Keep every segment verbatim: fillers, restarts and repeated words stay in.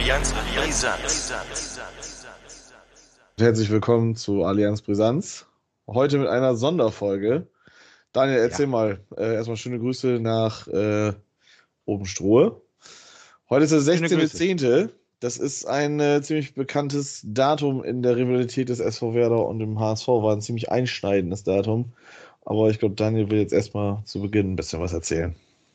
Allianz Brisanz. Herzlich willkommen zu Allianz Brisanz. Heute mit einer Sonderfolge. Daniel, erzähl Ja. mal. Äh, erstmal schöne Grüße nach äh, Obenstruhe. Heute ist der Schöne sechzehnter Grüße. zehnte Das ist ein äh, ziemlich bekanntes Datum in der Rivalität des S V Werder und dem H S V. War ein ziemlich einschneidendes Datum. Aber ich glaube, Daniel will jetzt erstmal zu Beginn ein bisschen was erzählen.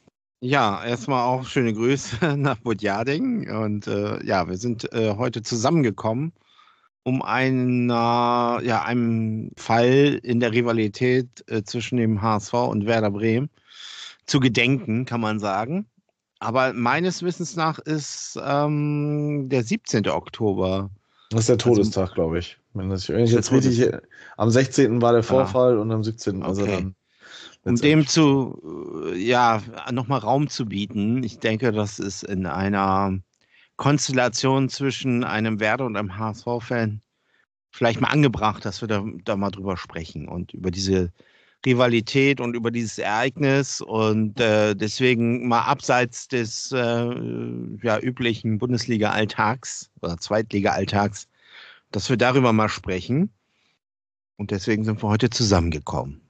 Ja, erstmal auch schöne Grüße nach Budjading. Und äh, ja, wir sind äh, heute zusammengekommen, um einer, ja, einem Fall in der Rivalität äh, zwischen dem H S V und Werder Bremen zu gedenken, kann man sagen. Aber meines Wissens nach ist ähm, der siebzehnte Oktober. Das ist der Also- Todestag, glaube ich. Wenn, das, wenn ich Ist jetzt der richtig. Am sechzehnten war der Vorfall und am siebzehnten also Okay. dann. Um dem zu, äh, ja, nochmal Raum zu bieten. Ich denke, das ist in einer Konstellation zwischen einem Werder und einem H S V-Fan vielleicht mal angebracht, dass wir da, da mal drüber sprechen und über diese Rivalität und über dieses Ereignis und äh, deswegen mal abseits des äh, ja, üblichen Bundesliga-Alltags oder Zweitliga-Alltags, dass wir darüber mal sprechen. Und deswegen sind wir heute zusammengekommen.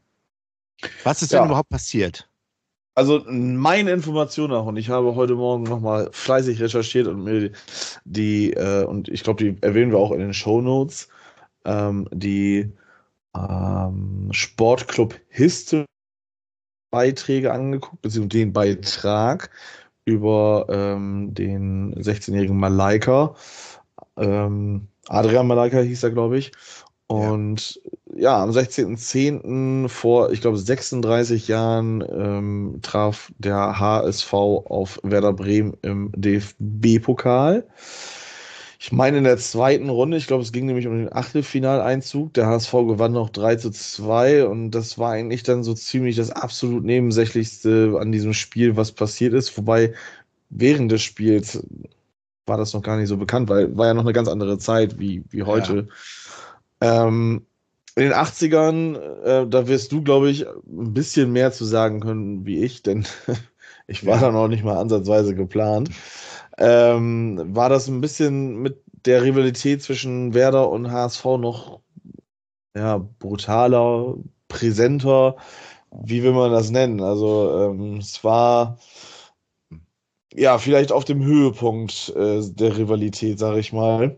Was ist Ja. denn überhaupt passiert? Also meine Information nach, und ich habe heute Morgen nochmal fleißig recherchiert und mir die, die äh, und ich glaube, die erwähnen wir auch in den Shownotes, ähm, die ähm, Sportclub History Beiträge angeguckt, beziehungsweise den Beitrag über ähm, den sechzehnjährigen Malaika. Ähm, Adrian Malaika hieß er, glaube ich. Und ja, am sechzehnten zehnten vor, ich glaube, sechsunddreißig Jahren ähm, traf der H S V auf Werder Bremen im D F B-Pokal. Ich meine in der zweiten Runde, ich glaube, es ging nämlich um den Achtelfinaleinzug. Der H S V gewann noch drei zu zwei und das war eigentlich dann so ziemlich das absolut Nebensächlichste an diesem Spiel, was passiert ist. Wobei während des Spiels war das noch gar nicht so bekannt, weil war ja noch eine ganz andere Zeit wie, wie heute. Ähm, in den achtzigern, äh, da wirst du, glaube ich, ein bisschen mehr zu sagen können wie ich, denn ich war Ja. da noch nicht mal ansatzweise geplant. Ähm, war das ein bisschen mit der Rivalität zwischen Werder und H S V noch ja, brutaler, präsenter, wie will man das nennen? Also ähm, es war ja vielleicht auf dem Höhepunkt äh, der Rivalität, sage ich mal.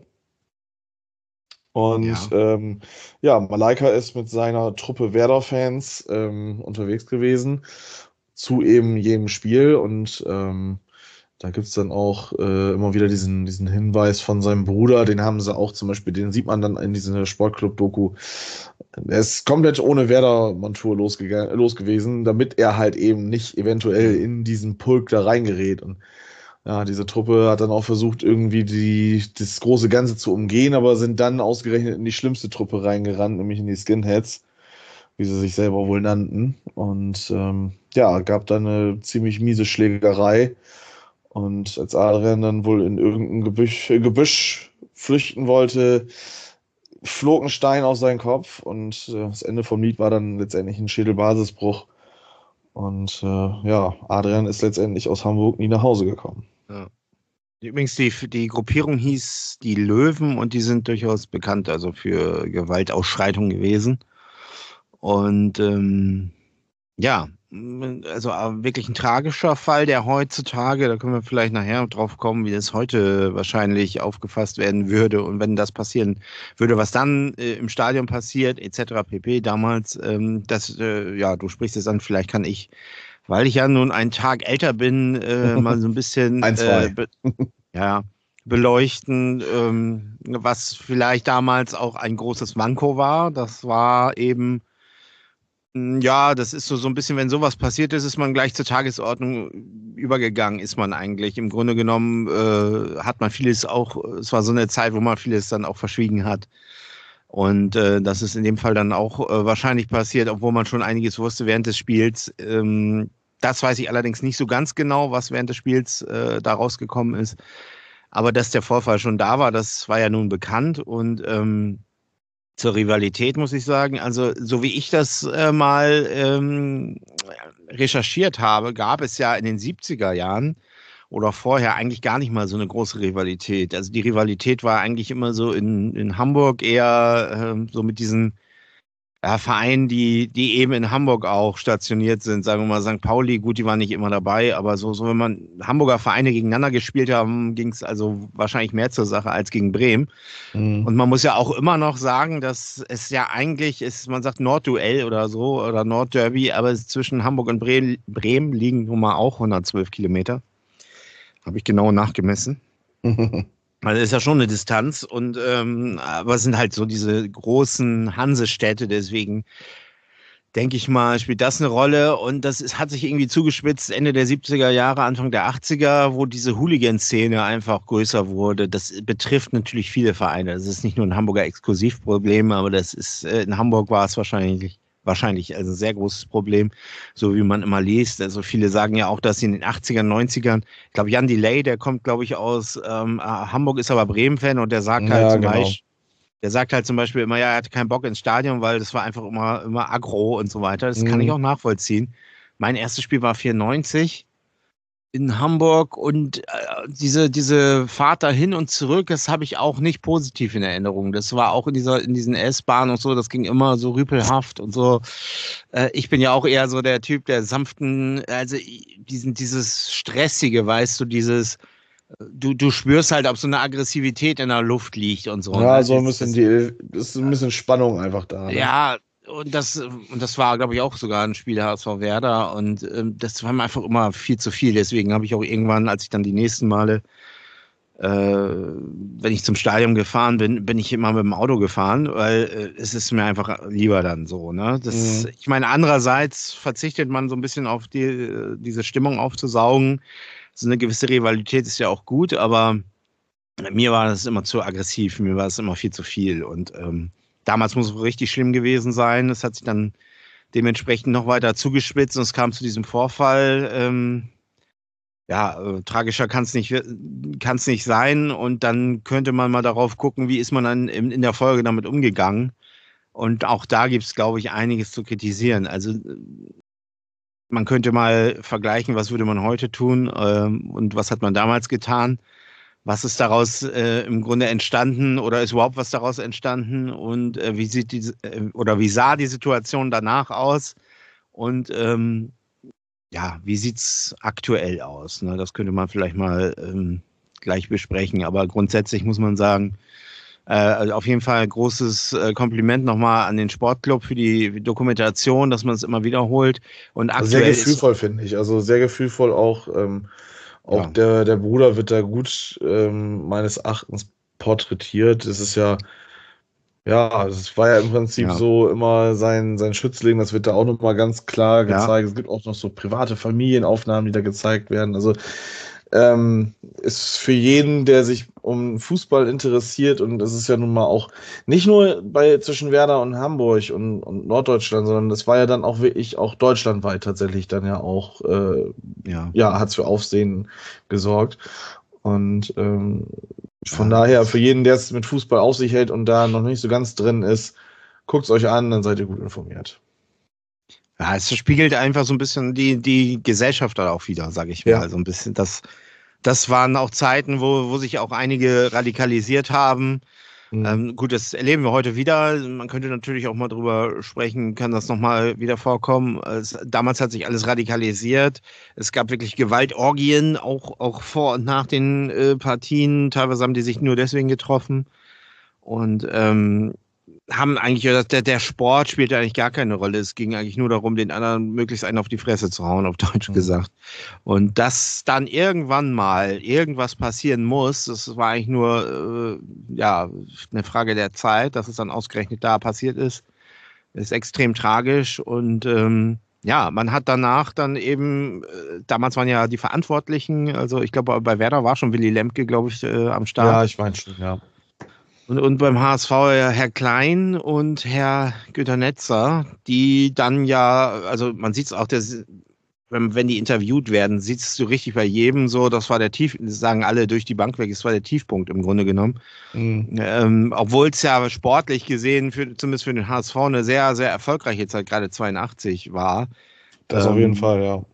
Und Ja. ja, ähm, ja, Malaika ist mit seiner Truppe Werder-Fans ähm, unterwegs gewesen zu eben jedem Spiel. Und ähm, da gibt es dann auch äh, immer wieder diesen, diesen Hinweis von seinem Bruder, den haben sie auch zum Beispiel, den sieht man dann in dieser Sportclub-Doku. Er ist komplett ohne Werder-Montur losgegangen, los gewesen, damit er halt eben nicht eventuell in diesen Pulk da reingerät. Und ja, diese Truppe hat dann auch versucht, irgendwie die, das große Ganze zu umgehen, aber sind dann ausgerechnet in die schlimmste Truppe reingerannt, nämlich in die Skinheads, wie sie sich selber wohl nannten. Und ähm, ja, gab dann eine ziemlich miese Schlägerei. Und als Adrian dann wohl in irgendein Gebüsch, Gebüsch flüchten wollte, flog ein Stein auf seinen Kopf und äh, das Ende vom Lied war dann letztendlich ein Schädelbasisbruch. Und äh, ja, Adrian ist letztendlich aus Hamburg nie nach Hause gekommen. Ja. Übrigens, die, die Gruppierung hieß die Löwen und die sind durchaus bekannt, also für Gewaltausschreitungen gewesen. Und ähm, ja, also äh, wirklich ein tragischer Fall, der heutzutage, da können wir vielleicht nachher drauf kommen, wie das heute wahrscheinlich aufgefasst werden würde und wenn das passieren würde, was dann äh, im Stadion passiert, et cetera pp. Damals, ähm, das, äh, ja, du sprichst es an, vielleicht kann ich, weil ich ja nun einen Tag älter bin, äh, mal so ein bisschen Ein, zwei. Äh, be ja, beleuchten, ähm, was vielleicht damals auch ein großes Manko war. Das war eben ja, das ist so, so ein bisschen, wenn sowas passiert ist, ist man gleich zur Tagesordnung übergegangen, ist man eigentlich. Im Grunde genommen äh, hat man vieles auch, es war so eine Zeit, wo man vieles dann auch verschwiegen hat. Und äh, das ist in dem Fall dann auch äh, wahrscheinlich passiert, obwohl man schon einiges wusste während des Spiels. Ähm, das weiß ich allerdings nicht so ganz genau, was während des Spiels äh, da rausgekommen ist. Aber dass der Vorfall schon da war, das war ja nun bekannt. Und ähm, zur Rivalität muss ich sagen, also so wie ich das äh, mal ähm, recherchiert habe, gab es ja in den siebziger Jahren oder vorher eigentlich gar nicht mal so eine große Rivalität. Also die Rivalität war eigentlich immer so in, in Hamburg eher äh, so mit diesen ja, Vereinen, die, die eben in Hamburg auch stationiert sind. Sagen wir mal Sankt Pauli, gut, die waren nicht immer dabei, aber so, so wenn man Hamburger Vereine gegeneinander gespielt haben, ging es also wahrscheinlich mehr zur Sache als gegen Bremen. Mhm. Und man muss ja auch immer noch sagen, dass es ja eigentlich ist, man sagt Nordduell oder so oder Nordderby, aber es zwischen Hamburg und Bremen, Bremen liegen nun mal auch hundertzwölf Kilometer. Habe ich genau nachgemessen. Also ist ja schon eine Distanz und ähm, aber es sind halt so diese großen Hansestädte, deswegen denke ich mal, spielt das eine Rolle und das ist, hat sich irgendwie zugespitzt Ende der siebziger Jahre, Anfang der achtziger, wo diese Hooligan-Szene einfach größer wurde. Das betrifft natürlich viele Vereine. Das ist nicht nur ein Hamburger Exklusivproblem, aber das ist, in Hamburg war es wahrscheinlich wahrscheinlich also ein sehr großes Problem, so wie man immer liest. Also viele sagen ja auch, dass sie in den achtzigern, neunzigern, ich glaube Jan Delay, der kommt glaube ich aus ähm, Hamburg, ist aber Bremen-Fan und der sagt halt Ja, zum genau. Beispiel, der sagt halt zum Beispiel immer, ja, er hatte keinen Bock ins Stadion, weil das war einfach immer, immer aggro und so weiter. Das kann ich auch nachvollziehen. Mein erstes Spiel war vierundneunzig in Hamburg und äh, diese, diese Fahrt dahin und zurück, das habe ich auch nicht positiv in Erinnerung. Das war auch in dieser, in diesen S-Bahnen und so, das ging immer so rüpelhaft und so. Äh, ich bin ja auch eher so der Typ der sanften, also diesen, dieses Stressige, weißt du, dieses, du, du spürst halt, ob so eine Aggressivität in der Luft liegt und so. Ja, Ne? so ein Das, bisschen das, die, ist ein bisschen Spannung einfach da, ne? ja, und das, und das war, glaube ich, auch sogar ein Spiel der H S V Werder. Und ähm, das war mir einfach immer viel zu viel. Deswegen habe ich auch irgendwann, als ich dann die nächsten Male, äh, wenn ich zum Stadion gefahren bin, bin ich immer mit dem Auto gefahren, weil äh, es ist mir einfach lieber dann so. Ne? Das, Mhm. ich meine, andererseits verzichtet man so ein bisschen auf die, diese Stimmung aufzusaugen. So eine gewisse Rivalität ist ja auch gut, aber mir war das immer zu aggressiv, mir war es immer viel zu viel. Und ähm, damals muss es richtig schlimm gewesen sein. Es hat sich dann dementsprechend noch weiter zugespitzt und es kam zu diesem Vorfall. Ähm, ja, äh, tragischer kann es nicht, kann's nicht sein. Und dann könnte man mal darauf gucken, wie ist man dann in, in der Folge damit umgegangen. Und auch da gibt es, glaube ich, einiges zu kritisieren. Also man könnte mal vergleichen, was würde man heute tun ähm, und was hat man damals getan. Was ist daraus äh, im Grunde entstanden oder ist überhaupt was daraus entstanden und äh, wie sieht die äh, oder wie sah die Situation danach aus und ähm, ja, wie sieht's aktuell aus? Ne? Das könnte man vielleicht mal ähm, gleich besprechen, aber grundsätzlich muss man sagen, äh, also auf jeden Fall ein großes äh, Kompliment nochmal an den Sportclub für die Dokumentation, dass man es immer wiederholt und Also sehr aktuell ist gefühlvoll, finde ich. Also sehr gefühlvoll auch. Ähm, auch ja, der, der Bruder wird da gut ähm, meines Erachtens porträtiert. Es ist ja, ja, es war ja im Prinzip ja, so immer sein, sein Schützling. Das wird da auch nochmal ganz klar ja. gezeigt. Es gibt auch noch so private Familienaufnahmen, die da gezeigt werden. Also ähm, ist für jeden, der sich um Fußball interessiert, und das ist ja nun mal auch nicht nur bei zwischen Werder und Hamburg und, und Norddeutschland, sondern das war ja dann auch wirklich auch deutschlandweit tatsächlich dann ja auch, äh, Ja. ja, hat es für Aufsehen gesorgt. Und ähm, von Ja, daher, für jeden, der es mit Fußball auf sich hält und da noch nicht so ganz drin ist, guckt es euch an, dann seid ihr gut informiert. Ja, es spiegelt einfach so ein bisschen die, die Gesellschaft da auch wieder, sage ich mal. Ja. So ein bisschen. Das, das waren auch Zeiten, wo, wo sich auch einige radikalisiert haben. Mhm. Ähm, gut, das erleben wir heute wieder. Man könnte natürlich auch mal drüber sprechen, kann das nochmal wieder vorkommen. Es, damals hat sich alles radikalisiert. Es gab wirklich Gewaltorgien, auch, auch vor und nach den äh, Partien. Teilweise haben die sich nur deswegen getroffen. Und ähm, haben eigentlich gesagt, der, der Sport spielte eigentlich gar keine Rolle. Es ging eigentlich nur darum, den anderen möglichst einen auf die Fresse zu hauen, auf Deutsch Mhm. gesagt. Und dass dann irgendwann mal irgendwas passieren muss, das war eigentlich nur äh, ja, eine Frage der Zeit, dass es dann ausgerechnet da passiert ist, ist extrem tragisch. Und ähm, ja, man hat danach dann eben, äh, damals waren ja die Verantwortlichen, also ich glaube, bei Werder war schon Willy Lemke, glaube ich, äh, am Start. Ja, ich meine schon, ja. Und, und beim H S V ja Herr Klein und Herr Günter Netzer, die dann ja, also man sieht es auch, der, wenn, wenn die interviewt werden, siehst du richtig bei jedem so, das war der Tief, das sagen alle durch die Bank weg, das war der Tiefpunkt im Grunde genommen. Mhm. Ähm, obwohl es ja sportlich gesehen, für, zumindest für den H S V, eine sehr, sehr erfolgreiche Zeit, gerade zweiundachtzig war. Das ähm, auf jeden Fall, ja.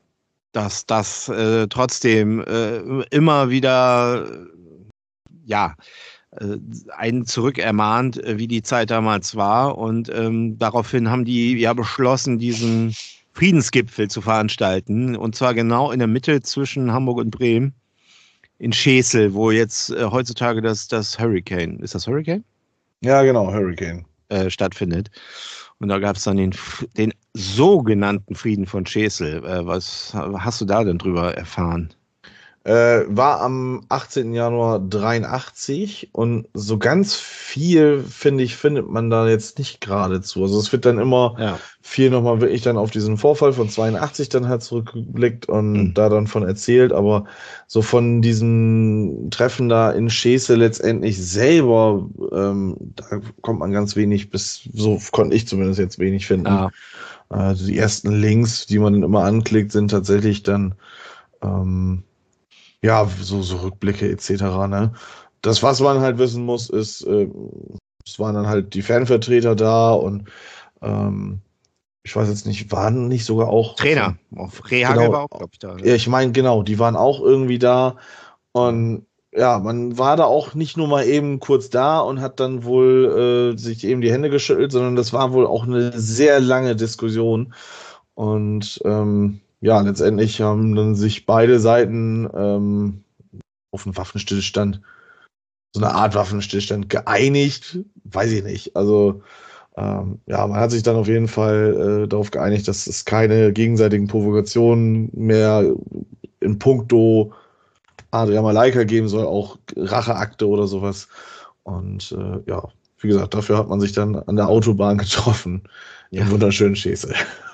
dass das äh, trotzdem äh, immer wieder ja, äh, einen zurückermahnt, äh, wie die Zeit damals war. Und ähm, daraufhin haben die ja beschlossen, diesen Friedensgipfel zu veranstalten. Und zwar genau in der Mitte zwischen Hamburg und Bremen, in Schesel, wo jetzt äh, heutzutage das, das Hurricane, ist das Hurricane? Ja, genau, Hurricane. Äh, stattfindet. Und da gab es dann den, den sogenannten Frieden von Schesel. Äh, was hast du da denn drüber erfahren? Äh, war am achtzehnten Januar dreiundachtzig und so ganz viel, finde ich, findet man da jetzt nicht geradezu. Also es wird dann immer Ja. viel nochmal wirklich dann auf diesen Vorfall von zweiundachtzig dann halt zurückgeblickt und Mhm. da dann von erzählt, aber so von diesem Treffen da in Schesel letztendlich selber, ähm, da kommt man ganz wenig bis, so konnte ich zumindest jetzt wenig finden. Ja. Also die ersten Links, die man dann immer anklickt, sind tatsächlich dann ähm, ja, so, so Rückblicke et cetera. Ne? Das, was man halt wissen muss, ist, äh, es waren dann halt die Fanvertreter da und ähm, ich weiß jetzt nicht, waren nicht sogar auch Trainer. Auf Rehagel genau, war auch, glaube ich, da. Ne? Ja, ich meine, genau, die waren auch irgendwie da und ja, man war da auch nicht nur mal eben kurz da und hat dann wohl äh, sich eben die Hände geschüttelt, sondern das war wohl auch eine sehr lange Diskussion und ähm, ja, letztendlich haben dann sich beide Seiten ähm, auf einen Waffenstillstand, so eine Art Waffenstillstand geeinigt, weiß ich nicht. Also ähm, ja, man hat sich dann auf jeden Fall äh, darauf geeinigt, dass es keine gegenseitigen Provokationen mehr in puncto Adrian Malaika geben soll, auch Racheakte oder sowas. Und äh, ja, wie gesagt, dafür hat man sich dann an der Autobahn getroffen, Ja. im wunderschönen Schesel.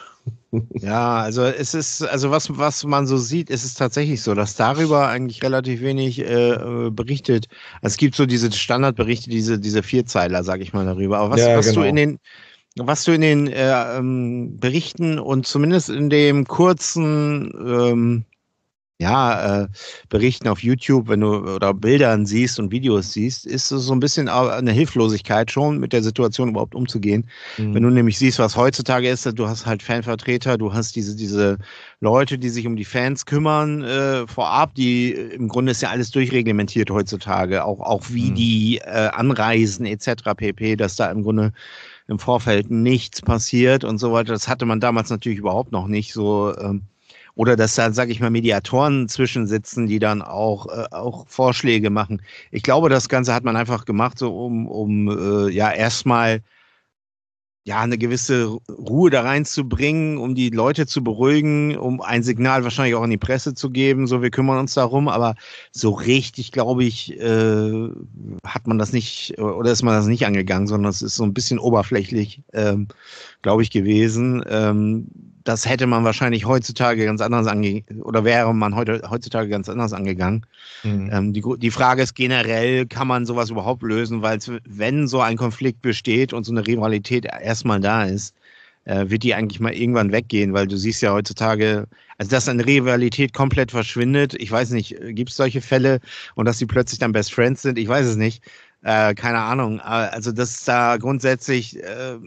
Ja, also es ist, also was, was man so sieht, ist es tatsächlich so, dass darüber eigentlich relativ wenig äh, berichtet. Es gibt so diese Standardberichte, diese, diese Vierzeiler, sag ich mal, darüber. Aber was, Ja, was genau. du in den, was du in den äh, ähm, Berichten und zumindest in dem kurzen ähm, ja, äh, Berichten auf YouTube, wenn du oder Bildern siehst und Videos siehst, ist es so ein bisschen eine Hilflosigkeit schon, mit der Situation überhaupt umzugehen. Mhm. Wenn du nämlich siehst, was heutzutage ist, du hast halt Fanvertreter, du hast diese, diese Leute, die sich um die Fans kümmern äh, vorab, die im Grunde ist ja alles durchreglementiert heutzutage, auch, auch wie mhm. die äh, anreisen et cetera pp., dass da im Grunde im Vorfeld nichts passiert und so weiter. Das hatte man damals natürlich überhaupt noch nicht so. Ähm, Oder dass da, sage ich mal, Mediatoren zwischensitzen, die dann auch, äh, auch Vorschläge machen. Ich glaube, das Ganze hat man einfach gemacht, so um, um äh, ja erstmal ja eine gewisse Ruhe da reinzubringen, um die Leute zu beruhigen, um ein Signal wahrscheinlich auch an die Presse zu geben, so wir kümmern uns darum, aber so richtig, glaube ich, äh, hat man das nicht, oder ist man das nicht angegangen, sondern es ist so ein bisschen oberflächlich, ähm, glaube ich, gewesen. Ähm, Das hätte man wahrscheinlich heutzutage ganz anders angegangen, oder wäre man heute, heutzutage ganz anders angegangen. Mhm. Ähm, die, die Frage ist generell, kann man sowas überhaupt lösen, weil wenn so ein Konflikt besteht und so eine Rivalität erstmal da ist, äh, wird die eigentlich mal irgendwann weggehen, weil du siehst ja heutzutage, also dass eine Rivalität komplett verschwindet, ich weiß nicht, gibt es solche Fälle und dass sie plötzlich dann Best Friends sind, ich weiß es nicht. Äh, keine Ahnung. Also das ist da grundsätzlich, äh,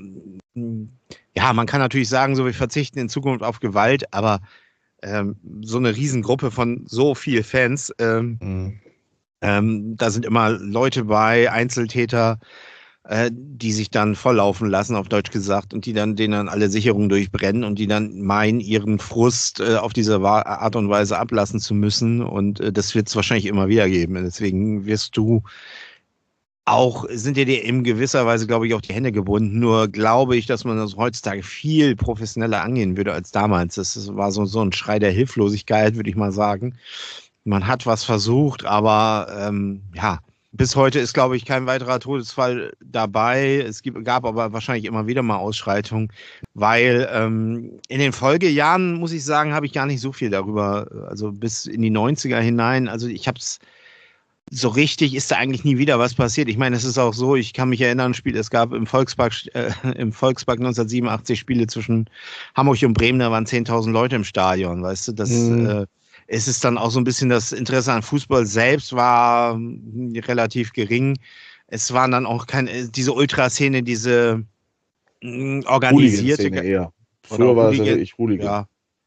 ja, man kann natürlich sagen, so wir verzichten in Zukunft auf Gewalt, aber ähm, so eine Riesengruppe von so viel Fans, ähm, mhm. ähm, da sind immer Leute bei, Einzeltäter, äh, die sich dann volllaufen lassen, auf Deutsch gesagt, und die dann denen dann alle Sicherungen durchbrennen und die dann meinen, ihren Frust äh, auf diese Art und Weise ablassen zu müssen. Und äh, das wird es wahrscheinlich immer wieder geben. Deswegen wirst du auch, sind dir in gewisser Weise, glaube ich, auch die Hände gebunden. Nur glaube ich, dass man das heutzutage viel professioneller angehen würde als damals. Das war so, so ein Schrei der Hilflosigkeit, würde ich mal sagen. Man hat was versucht, aber ähm, ja, bis heute ist, glaube ich, kein weiterer Todesfall dabei. Es gibt, gab aber wahrscheinlich immer wieder mal Ausschreitungen, weil ähm, in den Folgejahren, muss ich sagen, habe ich gar nicht so viel darüber, also bis in die neunziger hinein. Also ich habe es so richtig ist da eigentlich nie wieder was passiert. Ich meine, es ist auch so, ich kann mich erinnern, Spiel, es gab im Volkspark, äh, im Volkspark neunzehnhundertsiebenundachtzig Spiele zwischen Hamburg und Bremen, da waren zehntausend Leute im Stadion, weißt du, das mhm. äh, es ist dann auch so ein bisschen das Interesse an Fußball selbst war mh, relativ gering. Es waren dann auch keine, diese Ultraszene, diese mh, organisierte, eher. Früher war es ja wirklich Hooligan. Ja.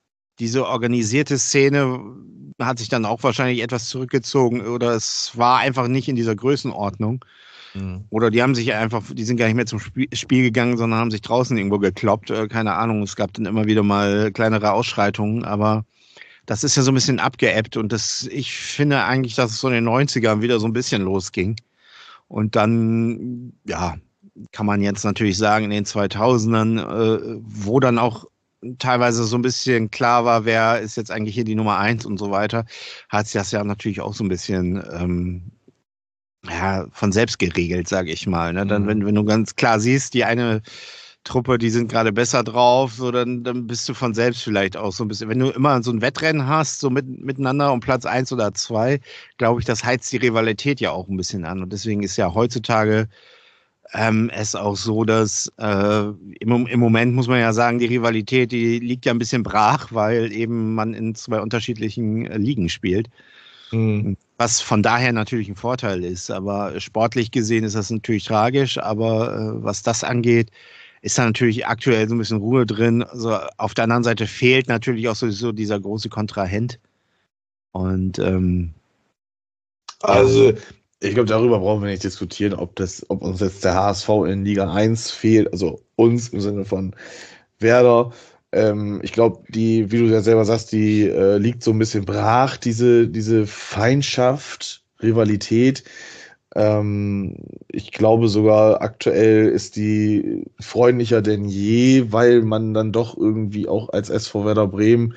diese organisierte Szene hat sich dann auch wahrscheinlich etwas zurückgezogen oder es war einfach nicht in dieser Größenordnung. Mhm. Oder die haben sich einfach, die sind gar nicht mehr zum Spiel, Spiel gegangen, sondern haben sich draußen irgendwo gekloppt. Äh, keine Ahnung, es gab dann immer wieder mal kleinere Ausschreitungen, aber das ist ja so ein bisschen abgeebbt und das, ich finde eigentlich, dass es so in den neunzigern wieder so ein bisschen losging. Und dann, ja, kann man jetzt natürlich sagen, in den zweitausendern, äh, wo dann auch teilweise so ein bisschen klar war, wer ist jetzt eigentlich hier die Nummer eins und so weiter, hat sich das ja natürlich auch so ein bisschen ähm, ja, von selbst geregelt, sage ich mal. Ne? Dann, wenn, wenn du ganz klar siehst, die eine Truppe, die sind gerade besser drauf, so dann, dann bist du von selbst vielleicht auch so ein bisschen. Wenn du immer so ein Wettrennen hast, so mit, miteinander um Platz eins oder zwei, glaube ich, das heizt die Rivalität ja auch ein bisschen an. Und deswegen ist ja heutzutage ähm, es auch so, dass äh, im, im Moment muss man ja sagen, die Rivalität, die liegt ja ein bisschen brach, weil eben man in zwei unterschiedlichen äh, Ligen spielt. Mhm. Was von daher natürlich ein Vorteil ist. Aber sportlich gesehen ist das natürlich tragisch. Aber äh, was das angeht, ist da natürlich aktuell so ein bisschen Ruhe drin. Also auf der anderen Seite fehlt natürlich auch sowieso dieser große Kontrahent. Und ähm, also ich glaube, darüber brauchen wir nicht diskutieren, ob das, ob uns jetzt der H S V in Liga eins fehlt, also uns im Sinne von Werder. Ähm, ich glaube, die, wie du ja selber sagst, die äh, liegt so ein bisschen brach, diese, diese Feindschaft, Rivalität. Ähm, ich glaube sogar, aktuell ist die freundlicher denn je, weil man dann doch irgendwie auch als S V Werder Bremen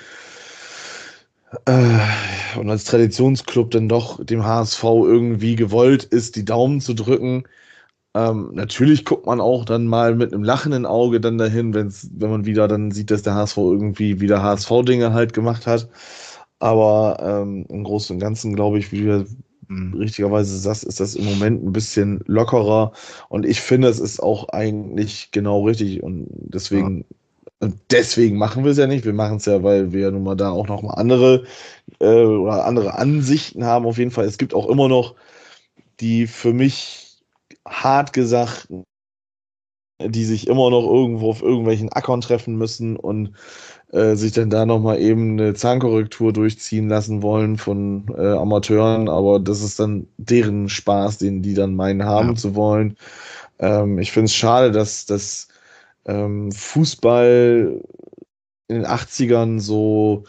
äh, und als Traditionsclub dann doch dem H S V irgendwie gewollt ist, die Daumen zu drücken. Ähm, natürlich guckt man auch dann mal mit einem lachenden Auge dann dahin, wenn's, wenn man wieder dann sieht, dass der H S V irgendwie wieder H S V-Dinge halt gemacht hat. Aber ähm, im Großen und Ganzen, glaube ich, wie du richtigerweise sagst, ist das im Moment ein bisschen lockerer. Und ich finde, es ist auch eigentlich genau richtig. Und deswegen, ja. Und deswegen machen wir es ja nicht. Wir machen es ja, weil wir nun mal da auch noch mal andere äh, oder andere Ansichten haben. Auf jeden Fall. Es gibt auch immer noch die für mich hart gesagt, die sich immer noch irgendwo auf irgendwelchen Ackern treffen müssen und äh, sich dann da nochmal eben eine Zahnkorrektur durchziehen lassen wollen von äh, Amateuren, aber das ist dann deren Spaß, den die dann meinen haben ja. zu wollen. Ähm, ich finde es schade, dass das ähm, Fußball in den achtzigern so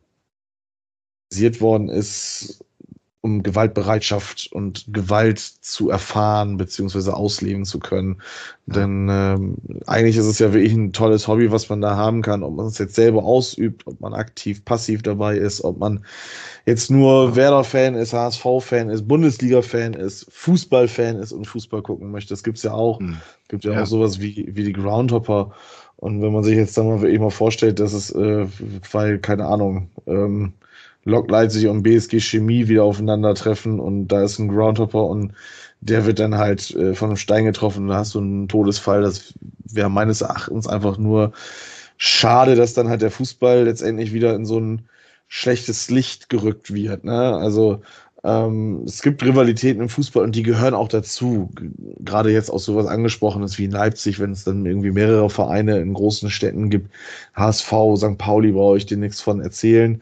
worden ist, um Gewaltbereitschaft und Gewalt zu erfahren bzw. ausleben zu können. Ja. Denn ähm, eigentlich ist es ja wirklich ein tolles Hobby, was man da haben kann, ob man es jetzt selber ausübt, ob man aktiv, passiv dabei ist, ob man jetzt nur ja. Werder-Fan ist, H S V-Fan ist, Bundesliga-Fan ist, Fußball-Fan ist und Fußball gucken möchte. Das gibt es ja auch. Es hm. gibt ja, ja auch sowas wie, wie die Groundhopper. Und wenn man sich jetzt dann mal wirklich mal vorstellt, dass es, äh, weil, keine Ahnung, ähm, Lok Leipzig und B S G Chemie wieder aufeinandertreffen und da ist ein Groundhopper und der wird dann halt äh, von einem Stein getroffen und da hast du einen Todesfall. Das wäre meines Erachtens einfach nur schade, dass dann halt der Fußball letztendlich wieder in so ein schlechtes Licht gerückt wird. Ne? Also ähm, es gibt Rivalitäten im Fußball und die gehören auch dazu. Gerade jetzt auch sowas Angesprochenes wie in Leipzig, wenn es dann irgendwie mehrere Vereine in großen Städten gibt. H S V, Sankt Pauli, brauche ich dir nichts von erzählen.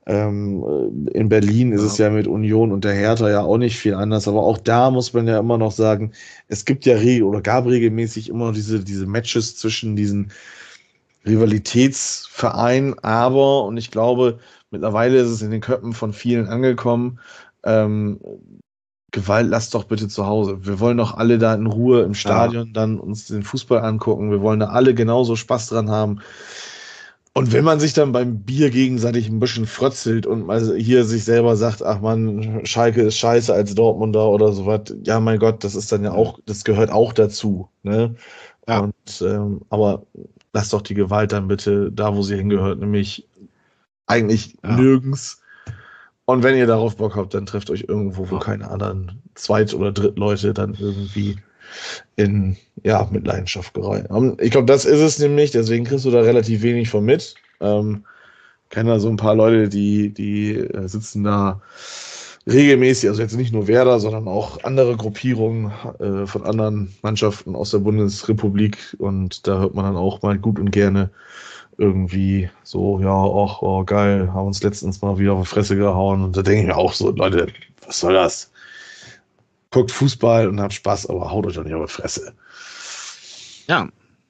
In Berlin ist ja. es ja mit Union und der Hertha ja auch nicht viel anders, aber auch da muss man ja immer noch sagen, es gibt ja regel oder gab regelmäßig immer noch diese, diese Matches zwischen diesen Rivalitätsvereinen, aber, und ich glaube, mittlerweile ist es in den Köpfen von vielen angekommen, ähm, Gewalt, lasst doch bitte zu Hause. Wir wollen doch alle da in Ruhe im Stadion ja. dann uns den Fußball angucken, wir wollen da alle genauso Spaß dran haben. Und wenn man sich dann beim Bier gegenseitig ein bisschen frötzelt und mal hier sich selber sagt, ach man, Schalke ist scheiße als Dortmunder oder sowas, ja mein Gott, das ist dann ja auch, das gehört auch dazu. Ne? Ja. Und, ähm, aber lasst doch die Gewalt dann bitte da, wo sie hingehört, nämlich eigentlich ja. nirgends. Und wenn ihr darauf Bock habt, dann trefft euch irgendwo, wo ja. keine anderen Zweit- oder Drittleute dann irgendwie in, ja, mit Leidenschaft gereiht. Ich glaube, das ist es nämlich, deswegen kriegst du da relativ wenig von mit. Ähm, kenne da so ein paar Leute, die, die äh, sitzen da regelmäßig, also jetzt nicht nur Werder, sondern auch andere Gruppierungen äh, von anderen Mannschaften aus der Bundesrepublik und da hört man dann auch mal gut und gerne irgendwie so, ja, ach, oh, geil, haben uns letztens mal wieder auf die Fresse gehauen. Und da denke ich mir auch so, Leute, was soll das? Guckt Fußball und habt Spaß, aber haut euch doch nicht auf die Fresse. Ja,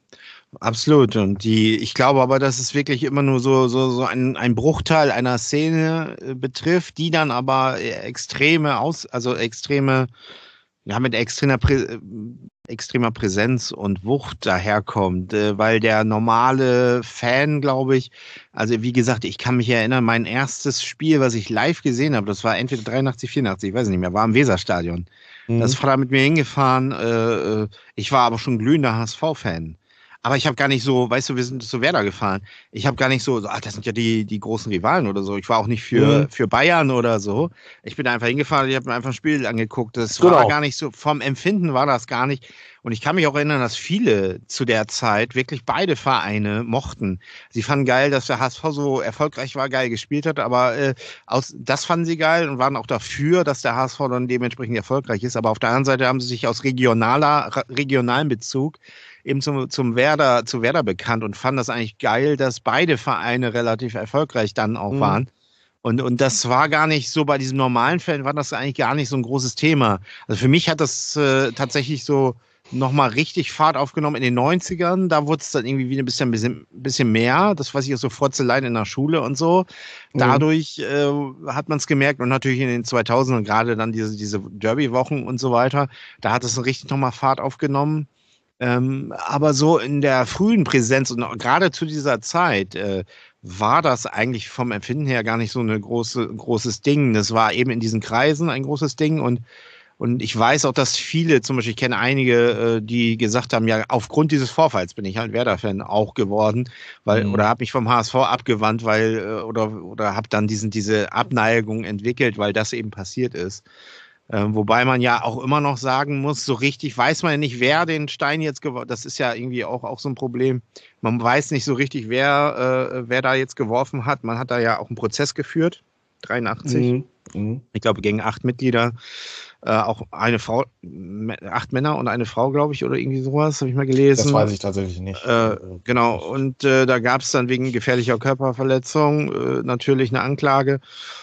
absolut. Und die, ich glaube aber, dass es wirklich immer nur so, so, so ein, ein Bruchteil einer Szene äh, betrifft, die dann aber äh, extreme aus, also extreme, ja, mit extremer, Prä, äh, extremer Präsenz und Wucht daherkommt, äh, weil der normale Fan, glaube ich, also wie gesagt, ich kann mich erinnern, mein erstes Spiel, was ich live gesehen habe, das war entweder dreiundachtzig, vierundachtzig, ich weiß nicht mehr, war im Weserstadion. Mhm. Da ist Vater mit mir hingefahren, äh, ich war aber schon glühender H S V-Fan. Aber ich habe gar nicht so, weißt du, wir sind zu Werder gefahren. Ich habe gar nicht so, ach, das sind ja die, die großen Rivalen oder so. Ich war auch nicht für, mhm. für Bayern oder so. Ich bin einfach hingefahren, ich habe mir einfach ein Spiel angeguckt. Das genau. war gar nicht so, vom Empfinden war das gar nicht. Und ich kann mich auch erinnern, dass viele zu der Zeit wirklich beide Vereine mochten. Sie fanden geil, dass der H S V so erfolgreich war, geil gespielt hat, aber äh, aus, das fanden sie geil und waren auch dafür, dass der H S V dann dementsprechend erfolgreich ist. Aber auf der anderen Seite haben sie sich aus regionaler, regionalen Bezug eben zum, zum Werder, zu Werder bekannt und fanden das eigentlich geil, dass beide Vereine relativ erfolgreich dann auch mhm. waren. Und, und das war gar nicht so, bei diesem normalen Fan war das eigentlich gar nicht so ein großes Thema. Also für mich hat das äh, tatsächlich so nochmal richtig Fahrt aufgenommen in den neunzigern. Da wurde es dann irgendwie wieder ein bisschen, bisschen, bisschen mehr. Das weiß ich auch so Vorzeleien in der Schule und so. Dadurch äh, hat man es gemerkt und natürlich in den zweitausendern gerade dann diese, diese Derby-Wochen und so weiter. Da hat es richtig nochmal Fahrt aufgenommen. Ähm, aber so in der frühen Präsenz und gerade zu dieser Zeit äh, war das eigentlich vom Empfinden her gar nicht so eine große, ein großes Ding. Das war eben in diesen Kreisen ein großes Ding und Und ich weiß auch, dass viele, zum Beispiel, ich kenne einige, die gesagt haben, ja, aufgrund dieses Vorfalls bin ich halt Werder-Fan auch geworden, weil, mhm. oder habe mich vom H S V abgewandt, weil, oder, oder habe dann diesen, diese Abneigung entwickelt, weil das eben passiert ist. Ähm, wobei man ja auch immer noch sagen muss, so richtig weiß man ja nicht, wer den Stein jetzt geworfen hat. Das ist ja irgendwie auch, auch so ein Problem. Man weiß nicht so richtig, wer, äh, wer da jetzt geworfen hat. Man hat da ja auch einen Prozess geführt, dreiundachtzig. Mhm. Ich glaube, gegen acht Mitglieder. Äh, auch eine Frau, acht Männer und eine Frau, glaube ich, oder irgendwie sowas, habe ich mal gelesen. Das weiß ich tatsächlich nicht. Äh, genau, und äh, da gab es dann wegen gefährlicher Körperverletzung äh, natürlich eine Anklage.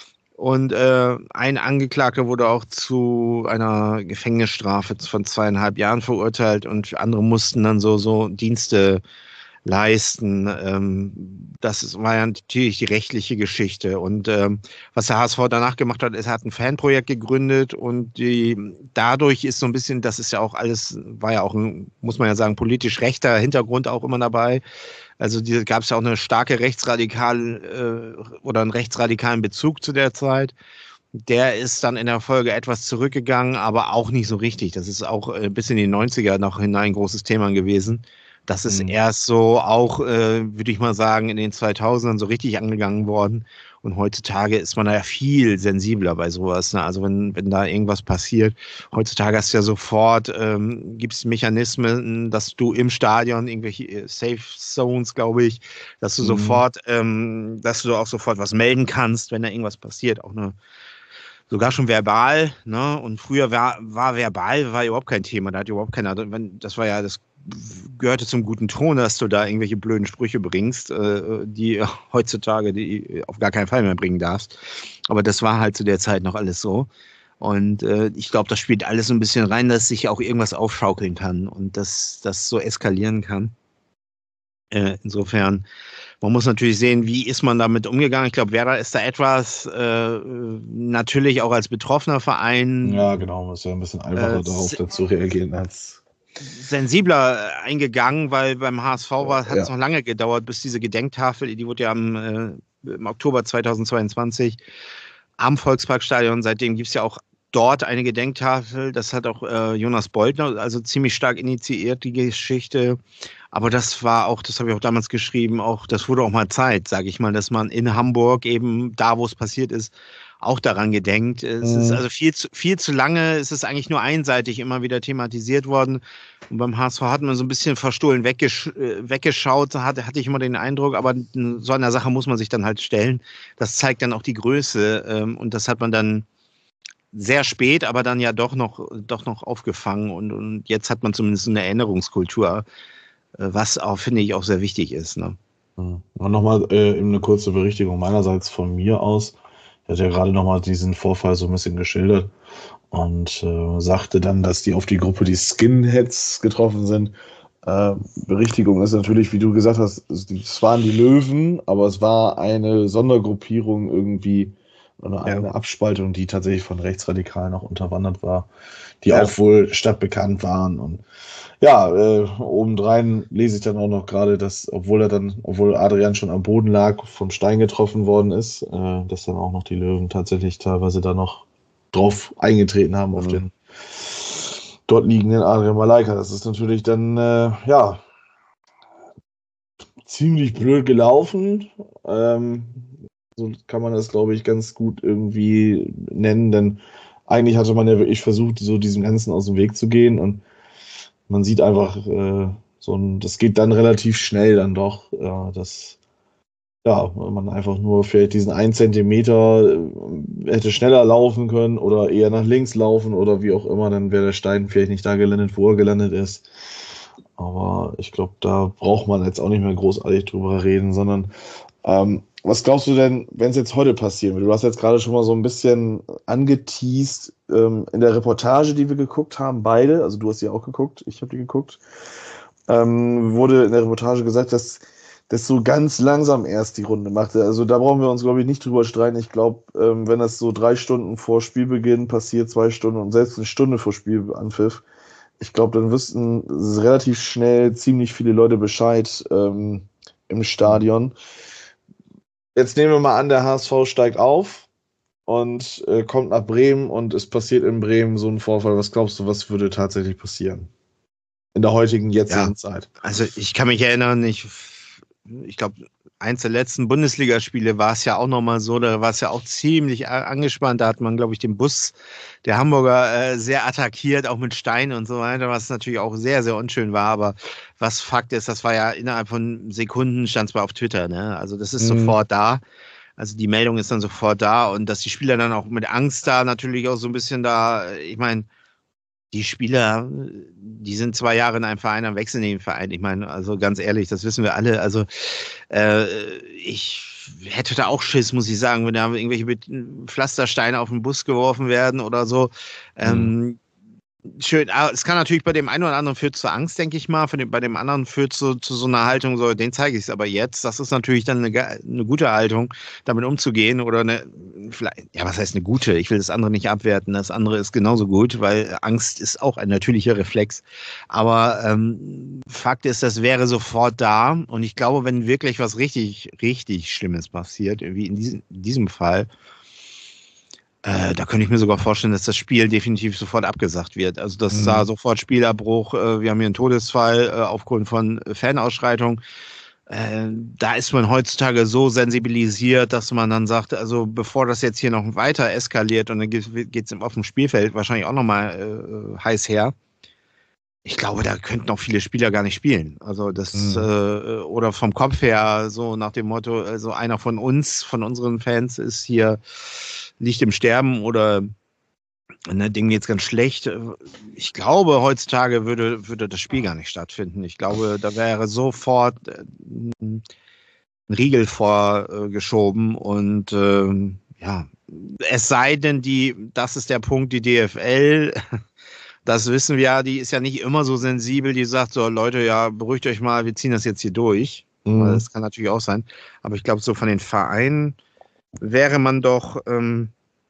Und äh, ein Angeklagter wurde auch zu einer Gefängnisstrafe von zweieinhalb Jahren verurteilt und andere mussten dann so, so Dienste leisten. Ähm, das war ja natürlich die rechtliche Geschichte. Und ähm, was der H S V danach gemacht hat, ist, er hat ein Fanprojekt gegründet und die, dadurch ist so ein bisschen, das ist ja auch alles, war ja auch ein, muss man ja sagen, politisch rechter Hintergrund auch immer dabei. Also gab es ja auch eine starke rechtsradikal äh, oder einen rechtsradikalen Bezug zu der Zeit. Der ist dann in der Folge etwas zurückgegangen, aber auch nicht so richtig. Das ist auch äh, bis in die neunziger noch hinein ein großes Thema gewesen. Das ist mhm. erst so auch, äh, würde ich mal sagen, in den zweitausendern so richtig angegangen worden. Und heutzutage ist man da ja viel sensibler bei sowas. Ne? Also wenn, wenn da irgendwas passiert, heutzutage hast du ja sofort, ähm, gibt es Mechanismen, dass du im Stadion irgendwelche Safe Zones, glaube ich, dass du mhm. sofort, ähm, dass du auch sofort was melden kannst, wenn da irgendwas passiert. Auch eine sogar schon verbal, ne? Und früher war, war verbal war überhaupt kein Thema. Da hat überhaupt keiner, das war ja, das gehörte zum guten Ton, dass du da irgendwelche blöden Sprüche bringst, äh, die heutzutage die auf gar keinen Fall mehr bringen darfst. Aber das war halt zu der Zeit noch alles so. Und äh, ich glaube, das spielt alles so ein bisschen rein, dass sich auch irgendwas aufschaukeln kann und dass das so eskalieren kann. Äh, insofern, man muss natürlich sehen, wie ist man damit umgegangen. Ich glaube, Werder ist da etwas äh, natürlich auch als betroffener Verein. Ja, genau, ist ja ein bisschen einfacher äh, darauf dazu reagieren als sensibler eingegangen, weil beim H S V hat es ja noch lange gedauert, bis diese Gedenktafel, die wurde ja am, äh, im Oktober zweitausendzweiundzwanzig am Volksparkstadion, seitdem gibt es ja auch dort eine Gedenktafel, das hat auch äh, Jonas Boldner also ziemlich stark initiiert, die Geschichte, aber das war auch, das habe ich auch damals geschrieben, auch das wurde auch mal Zeit, sage ich mal, dass man in Hamburg eben da, wo es passiert ist, auch daran gedenkt. Es mhm. ist also viel zu, viel zu lange, es ist eigentlich nur einseitig immer wieder thematisiert worden. Und beim H S V hat man so ein bisschen verstohlen weggesch weggeschaut, hatte, hatte ich immer den Eindruck, aber so einer Sache muss man sich dann halt stellen. Das zeigt dann auch die Größe ähm, und das hat man dann sehr spät, aber dann ja doch noch, doch noch aufgefangen und, und jetzt hat man zumindest eine Erinnerungskultur, was auch, finde ich, auch sehr wichtig ist. Ne? Und nochmal äh, eine kurze Berichtigung meinerseits von mir aus. Er hat ja gerade nochmal diesen Vorfall so ein bisschen geschildert und äh, sagte dann, dass die auf die Gruppe die Skinheads getroffen sind. Äh, Berichtigung ist natürlich, wie du gesagt hast, es waren die Löwen, aber es war eine Sondergruppierung irgendwie oder eine Ja. Abspaltung, die tatsächlich von Rechtsradikalen auch unterwandert war, die Ja. auch wohl stadtbekannt waren. Und ja, äh, obendrein lese ich dann auch noch gerade, dass, obwohl er dann, obwohl Adrian schon am Boden lag, vom Stein getroffen worden ist, äh, dass dann auch noch die Löwen tatsächlich teilweise da noch drauf eingetreten haben auf Mhm. den dort liegenden Adrian Malaika. Das ist natürlich dann, äh, ja, ziemlich blöd gelaufen. Ähm, so kann man das, glaube ich, ganz gut irgendwie nennen, denn eigentlich hatte man ja wirklich versucht, so diesem Ganzen aus dem Weg zu gehen und man sieht einfach, äh, so ein, das geht dann relativ schnell dann doch, ja, dass ja, man einfach nur vielleicht diesen einen Zentimeter äh, hätte schneller laufen können oder eher nach links laufen oder wie auch immer, dann wäre der Stein vielleicht nicht da gelandet, wo er gelandet ist. Aber ich glaube, da braucht man jetzt auch nicht mehr großartig drüber reden, sondern ähm, was glaubst du denn, wenn es jetzt heute passieren würde? Du hast jetzt gerade schon mal so ein bisschen angeteased ähm, in der Reportage, die wir geguckt haben, beide, also du hast die auch geguckt, ich habe die geguckt, ähm, wurde in der Reportage gesagt, dass das so ganz langsam erst die Runde machte. Also da brauchen wir uns, glaube ich, nicht drüber streiten. Ich glaube, ähm, wenn das so drei Stunden vor Spielbeginn passiert, zwei Stunden und selbst eine Stunde vor Spielanpfiff, ich glaube, dann wüssten relativ schnell ziemlich viele Leute Bescheid ähm, im Stadion. Jetzt nehmen wir mal an, der H S V steigt auf und äh, kommt nach Bremen und es passiert in Bremen so ein Vorfall. Was glaubst du, was würde tatsächlich passieren? In der heutigen, jetzigen Ja, Zeit. also ich kann mich erinnern, ich, ich glaube, eins der letzten Bundesligaspiele war es ja auch nochmal so, da war es ja auch ziemlich a- angespannt. Da hat man, glaube ich, den Bus der Hamburger äh, sehr attackiert, auch mit Steinen und so weiter, was natürlich auch sehr, sehr unschön war. Aber was Fakt ist, das war ja innerhalb von Sekunden, stand es mal auf Twitter, ne? Also das ist Mhm. sofort da. Also die Meldung ist dann sofort da und dass die Spieler dann auch mit Angst da natürlich auch so ein bisschen da, ich meine, die Spieler, die sind zwei Jahre in einem Verein, dann wechseln die den Verein. Ich meine, also ganz ehrlich, das wissen wir alle. Also äh, ich hätte da auch Schiss, muss ich sagen, wenn da irgendwelche Pflastersteine auf den Bus geworfen werden oder so. Mhm. Ähm, schön, aber es kann natürlich bei dem einen oder anderen führt zu Angst, denke ich mal. Für den, bei dem anderen führt zu, zu so einer Haltung, so, den zeige ich es aber jetzt. Das ist natürlich dann eine, ge- eine gute Haltung, damit umzugehen. Oder eine, vielleicht, ja, was heißt eine gute? Ich will das andere nicht abwerten. Das andere ist genauso gut, weil Angst ist auch ein natürlicher Reflex. Aber ähm, Fakt ist, das wäre sofort da. Und ich glaube, wenn wirklich was richtig, richtig Schlimmes passiert, wie in diesem, in diesem Fall, äh, da könnte ich mir sogar vorstellen, dass das Spiel definitiv sofort abgesagt wird. Also das sah Mhm. sofort Spielabbruch. Äh, wir haben hier einen Todesfall äh, aufgrund von Fanausschreitung. Äh, da ist man heutzutage so sensibilisiert, dass man dann sagt, also bevor das jetzt hier noch weiter eskaliert und dann geht es auf dem Spielfeld wahrscheinlich auch nochmal äh, heiß her. Ich glaube, da könnten auch viele Spieler gar nicht spielen. Also das äh, Mhm. oder vom Kopf her so nach dem Motto, also einer von uns, von unseren Fans ist hier liegt im Sterben oder ne, dem geht's ganz schlecht. Ich glaube, heutzutage würde, würde das Spiel gar nicht stattfinden. Ich glaube, da wäre sofort äh, ein Riegel vorgeschoben und ähm, ja, es sei denn, die, das ist der Punkt, die D F L, das wissen wir ja, die ist ja nicht immer so sensibel, die sagt so, Leute, ja, beruhigt euch mal, wir ziehen das jetzt hier durch. Weil Mhm. das kann natürlich auch sein. Aber ich glaube, so von den Vereinen wäre man doch ähm,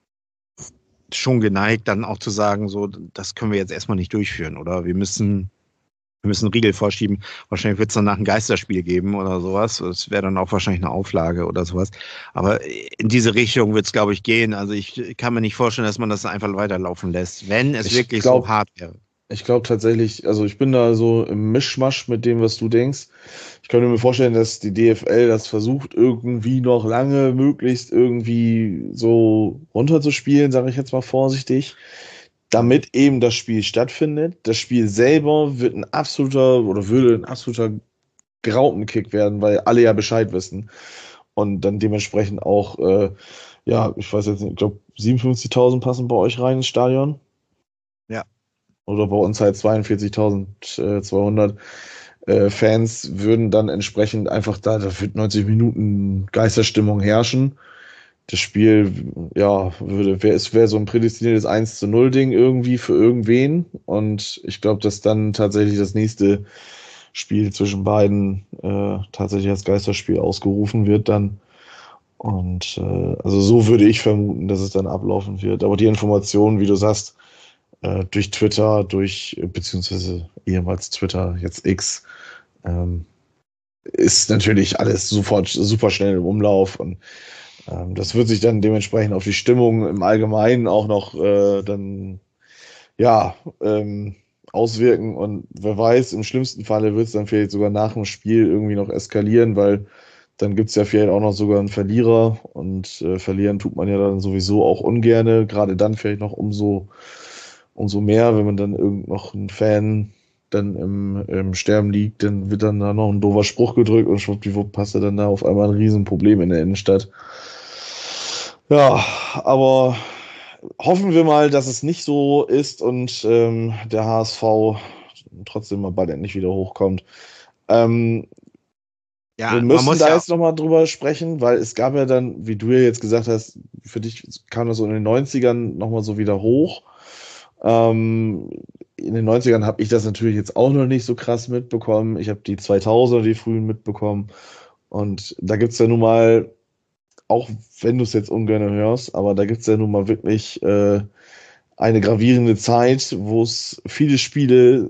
schon geneigt, dann auch zu sagen, so, das können wir jetzt erstmal nicht durchführen, oder wir müssen, wir müssen Riegel vorschieben. Wahrscheinlich wird es danach ein Geisterspiel geben oder sowas. Das wäre dann auch wahrscheinlich eine Auflage oder sowas. Aber in diese Richtung wird es, glaube ich, gehen. Also ich kann mir nicht vorstellen, dass man das einfach weiterlaufen lässt, wenn es Ich wirklich so glaube, hart wäre. ich glaube tatsächlich, also ich bin da so im Mischmasch mit dem, was du denkst. Ich könnte mir vorstellen, dass die D F L das versucht, irgendwie noch lange möglichst irgendwie so runterzuspielen, sage ich jetzt mal vorsichtig, damit eben das Spiel stattfindet. Das Spiel selber wird ein absoluter oder würde ein absoluter Graupenkick werden, weil alle ja Bescheid wissen. Und dann dementsprechend auch, äh, ja, ich weiß jetzt nicht, ich glaube, siebenundfünfzigtausend passen bei euch rein ins Stadion. Ja. Oder bei uns halt zweiundvierzigtausendzweihundert. äh, Fans würden dann entsprechend einfach da, da wird neunzig Minuten Geisterstimmung herrschen. Das Spiel, ja, würde, wär, es wäre so ein prädestiniertes eins zu null Ding irgendwie für irgendwen. Und ich glaube, dass dann tatsächlich das nächste Spiel zwischen beiden äh, tatsächlich als Geisterspiel ausgerufen wird dann. Und äh, also so würde ich vermuten, dass es dann ablaufen wird. Aber die Informationen, wie du sagst, äh, durch Twitter, durch, beziehungsweise ehemals Twitter, jetzt X, ähm, ist natürlich alles sofort super schnell im Umlauf und ähm, das wird sich dann dementsprechend auf die Stimmung im Allgemeinen auch noch äh, dann ja ähm, auswirken und wer weiß, im schlimmsten Falle wird es dann vielleicht sogar nach dem Spiel irgendwie noch eskalieren, weil dann gibt es ja vielleicht auch noch sogar einen Verlierer und äh, verlieren tut man ja dann sowieso auch ungerne, gerade dann vielleicht noch umso, umso mehr, wenn man dann irgend noch einen Fan dann im, im Sterben liegt, dann wird dann da noch ein doofer Spruch gedrückt und schwuppdiwupp passt er dann da auf einmal ein Riesenproblem in der Innenstadt. Ja, aber hoffen wir mal, dass es nicht so ist und ähm, der H S V trotzdem mal bald endlich wieder hochkommt. Ähm, Ja, wir man müssen muss da ja, jetzt nochmal drüber sprechen, weil es gab ja dann, wie du ja jetzt gesagt hast, für dich kam das so in den neunzigern nochmal so wieder hoch. Ähm, in den neunzigern habe ich das natürlich jetzt auch noch nicht so krass mitbekommen. Ich habe die zweitausender, die frühen mitbekommen. Und da gibt es ja nun mal, auch wenn du es jetzt ungern hörst, aber da gibt es ja nun mal wirklich äh, eine gravierende Zeit, wo es viele Spiele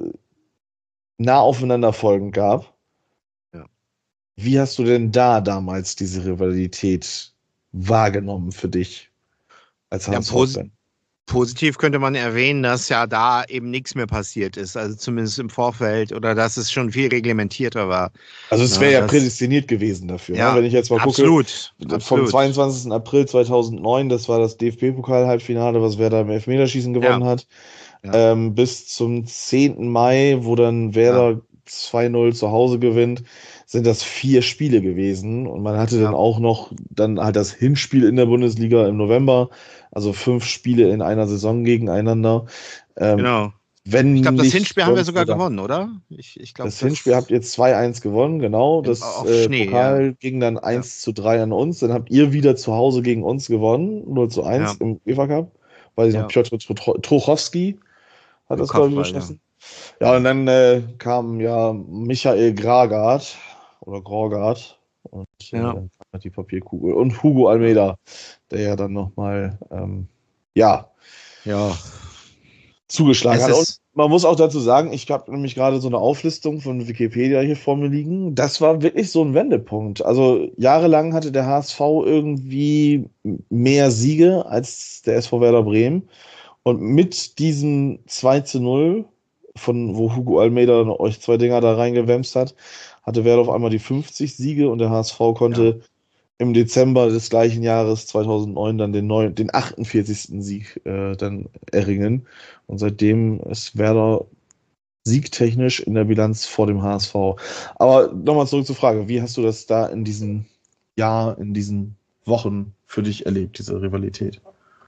nah aufeinander folgend gab. ja. Wie hast du denn da damals diese Rivalität wahrgenommen für dich als Ja, posi- H S V-Fan? positiv könnte man erwähnen, dass ja da eben nichts mehr passiert ist, also zumindest im Vorfeld oder dass es schon viel reglementierter war. Also es wäre Na, ja das, prädestiniert gewesen dafür. Ne? ja, Wenn ich jetzt mal gucke, absolut, vom absolut. zweiundzwanzigsten April zweitausendneun, das war das D F B-Pokal-Halbfinale, was Werder im Elfmeterschießen Ja, gewonnen hat, ja, ähm, bis zum zehnten Mai, wo dann ja, Werder zwei null zu Hause gewinnt, sind das vier Spiele gewesen. Und man hatte dann ja, auch noch dann halt das Hinspiel in der Bundesliga im November, also fünf Spiele in einer Saison gegeneinander. Ähm, genau. Ich wenn glaube, das nicht Hinspiel haben wir sonst sogar nur dann. gewonnen, oder? Ich, ich glaube, Das Hinspiel habt das ihr zwei eins gewonnen, genau. im, Das auf äh, Schnee, ja, Pokal ging dann ja, eins zu drei an uns. Dann habt ihr wieder zu Hause gegen uns gewonnen, null zu eins ja, im UEFA Cup. Weiß ich noch, ja. Piotr Tro- Trochowski hat Im das, glaube ich, Kopfball, ja. geschossen. Ja, und Ja, dann äh, kam ja Michael Gragard oder Grogard und äh, ja. dann kam halt die Papierkugel. Und Hugo Ja. Almeida, der ja dann nochmal, ähm, ja, Ja. zugeschlagen Es hat. Und ist, man muss auch dazu sagen, ich habe nämlich gerade so eine Auflistung von Wikipedia hier vor mir liegen. Das war wirklich so ein Wendepunkt. Also jahrelang hatte der H S V irgendwie mehr Siege als der S V Werder Bremen. Und mit diesem zwei zu null, von wo Hugo Almeida euch zwei Dinger da reingewämst hat, hatte Werder auf einmal die fünfzig Siege und der H S V ja. konnte im Dezember des gleichen Jahres zweitausendneun dann den, neun, den achtundvierzigsten Sieg äh, dann erringen. Und seitdem ist Werder siegtechnisch in der Bilanz vor dem H S V. Aber nochmal zurück zur Frage, wie hast du das da in diesem Jahr, in diesen Wochen für dich erlebt, diese Rivalität?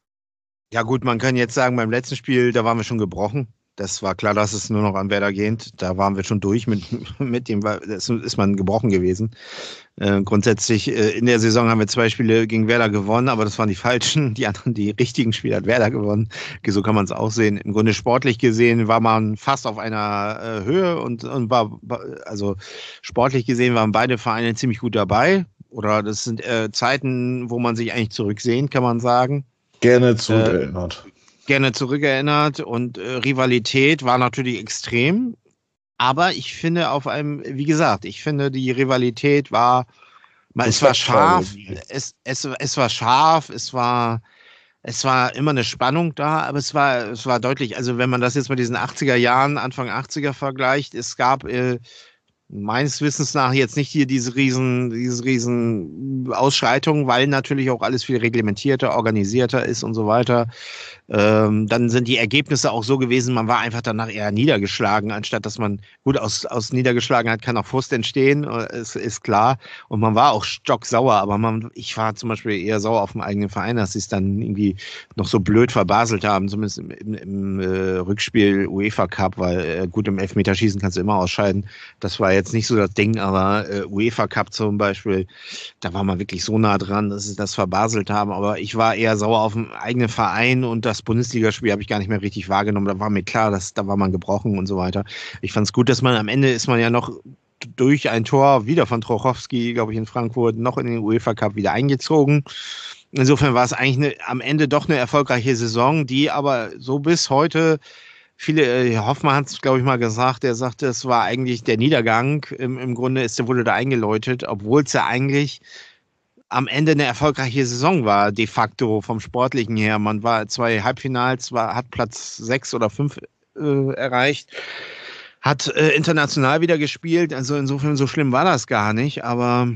Ja, gut, man kann jetzt sagen, beim letzten Spiel, da waren wir schon gebrochen. Das war klar, dass es nur noch an Werder geht. Da waren wir schon durch mit, mit dem, das ist man gebrochen gewesen. Äh, grundsätzlich, äh, in der Saison haben wir zwei Spiele gegen Werder gewonnen, aber das waren die falschen. Die anderen, die richtigen Spiele hat Werder gewonnen. So kann man es auch sehen. Im Grunde sportlich gesehen war man fast auf einer äh, Höhe und, und war, also sportlich gesehen waren beide Vereine ziemlich gut dabei. Oder das sind äh, Zeiten, wo man sich eigentlich zurücksehen, kann man sagen. Gerne Äh, zurückerinnert. gerne zurückerinnert und äh, Rivalität war natürlich extrem. Aber ich finde auf einem, wie gesagt, ich finde die Rivalität war, es war Respektvoll scharf, irgendwie. es, es, es war scharf, es war, es war immer eine Spannung da, aber es war, es war deutlich, also wenn man das jetzt mit diesen achtziger Jahren, Anfang achtziger vergleicht, es gab äh, meines Wissens nach jetzt nicht hier diese riesen, diese riesen Ausschreitungen, weil natürlich auch alles viel reglementierter, organisierter ist und so weiter. Ähm, dann sind die Ergebnisse auch so gewesen, man war einfach danach eher niedergeschlagen, anstatt dass man, gut, aus, aus Niedergeschlagenheit kann auch Frust entstehen, äh, ist, ist klar. Und man war auch stocksauer, aber man, ich war zum Beispiel eher sauer auf den eigenen Verein, dass sie es dann irgendwie noch so blöd verbaselt haben, zumindest im, im, im äh, Rückspiel UEFA Cup, weil äh, gut, im Elfmeterschießen kannst du immer ausscheiden. Das war jetzt nicht so das Ding, aber äh, UEFA Cup zum Beispiel, da war man wirklich so nah dran, dass sie das verbaselt haben. Aber ich war eher sauer auf den eigenen Verein und das Bundesligaspiel habe ich gar nicht mehr richtig wahrgenommen. Da war mir klar, dass da war man gebrochen und so weiter. Ich fand es gut, dass man am Ende ist man ja noch durch ein Tor wieder von Trochowski, glaube ich, in Frankfurt, noch in den UEFA Cup wieder eingezogen. Insofern war es eigentlich eine, am Ende doch eine erfolgreiche Saison, die aber so bis heute viele, äh, Hoffmann hat es, glaube ich, mal gesagt, der sagte, es war eigentlich der Niedergang. Im, im Grunde ist der, wurde da eingeläutet, obwohl es ja eigentlich am Ende eine erfolgreiche Saison war, de facto vom Sportlichen her. Man war zwei Halbfinals, war, hat Platz sechs oder fünf äh, erreicht, hat äh, international wieder gespielt. Also insofern so schlimm war das gar nicht, aber